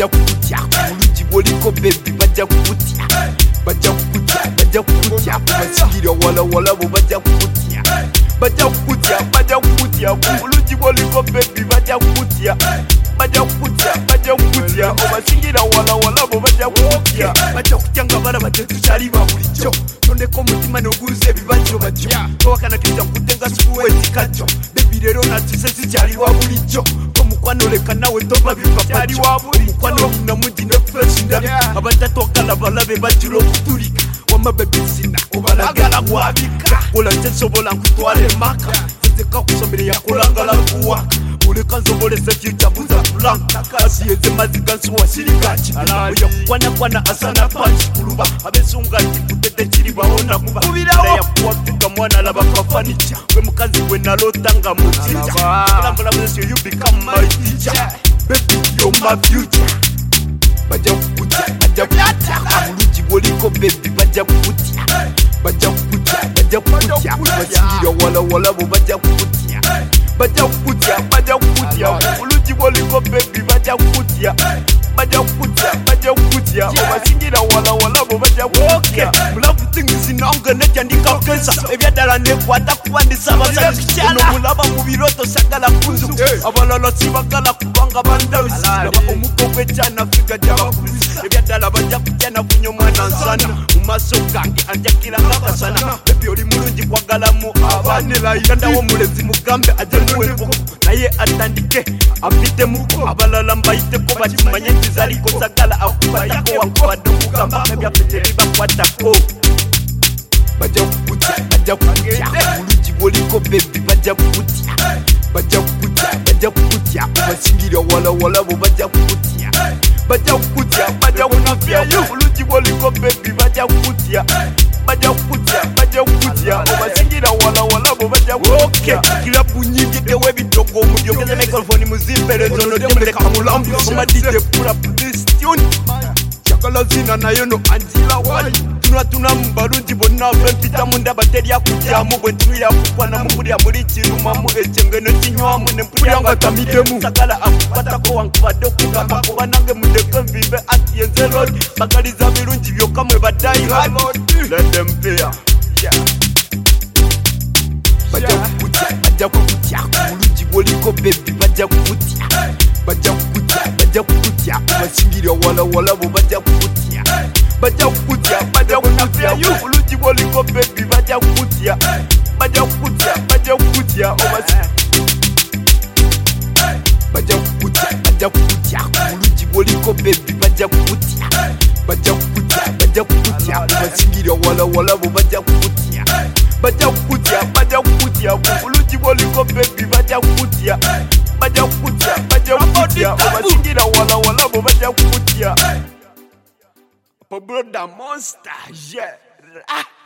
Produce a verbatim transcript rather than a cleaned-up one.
bajja kukutya bulungi bwoliko baby bajja kukutya bajja kukutya bajja kukutya kubasingira wala wala bo bajja kukutya bajja kukutya bajja kukutya bulungi bwoliko baby bajja kukutya bajja kukutya bajja kukutya obasingira wala wala bo bajja kukutya bajja kutya nga balaba tetukyali ba bulijjo tondeka omutima n'oguza ebibajjo bajjo towakana kija nkutenga sikuwa ekikajjo bebi leero natise sikyali wa bulijjo omukwano leka nawe toba bipapajjo omukwano munamungi ne fresh ndabi abatatwagala balabe bajjula okutulika wama bebi sina obalagala gwabika kola kyensobola nkutwala emaka tezeka kusomere yakolangala kuwaka oleka nsobolesa kyecabuza blanka asiyeze maziga nsuwa sirikaki oya kukwanakwana asana panchi kuluba abesunga nti kutete kiri bawona kuba yakuwafika mwana laba kafanica we mukazi gwe nalotanga mujija kulambulabulesyo you become my teacher baby you're my future bajja kukutya bajja kukutya bulungi bwoliko baby bajja kukutya bajja kukutya bajja kukutya basingira wala wala bo bajja kukutya bajja kukutya bajja kukutya bulungi bwoliko baby bajja kukutya bajja kukutya bajja kukutya obasingira wala wala bo bajja kukutya mulavu things nange nejandika kesa ebyaddala nekwata kuwandisa abasajja mulaba mu biroto sagala kunzu abalala sibagala kubanga bandabisi laba omugo gw'ekyana figa gy'abakulisi ebyaddala bajja kutya nafunye omwana nsana mu maaso gange anjakira ng'akasana bebi oli mulungi kwagalamu abanelayikandawo omulezi mugambe ajje muweekoko naye atandike ampitemuko abalala mbayiteko bakimanye nti zaliko sagala akukwatako wankubadde okugamba ebyaffe tebibakwatako bajja kukutya bajja kukutya bulungi bwoliko bebi bajja kukutya bajja kukutya bajja kukutya obasingira wala wala bo bajja kukutya bajja kukutya bajja kukutya bulungi bwoliko bebi bajja kukutya bajja kukutya bajja kukutya obasingira wala wala bo bajja kukutya kilabu nyingi tewe bitogo omudyogeze microphone muzimperezo nodemuleka mulambi soma D J pull up this tune chakala zina nayo no Angela wali tuna tuna mbalungi bonna bempita munda bateria kujyamu bwe tuya kukwana mubulya muri kiruma mu ekengeno kinywamu ne mpulya nga tamidemu sakala akupata ko wankubadde okugamba kuba nange mudeke mvive ati yenze road bakaliza birungi byokka mwe badayi let them pay yeah bajja kukutya bajja kukutya bulungi bwoliko baby bajja kukutya bajja kukutya bajja kukutya basingira wala wala bo bajja kukutya bajja kukutya bajja kukutya bulungi bwoliko baby bajja kukutya bajja kukutya bajja kukutya obasi bajja kukutya bajja kukutya bulungi bwoliko baby bajja kukutya bajja kukutya bajja kukutya basingira wala wala bo bajja kukutya bajja kukutya bajja kukutya bulungi bwoliko baby bajja kukutya bajja kukutya bajja kukutya obasingira wala wala bo bajja kukutya Brother Monster, yeah.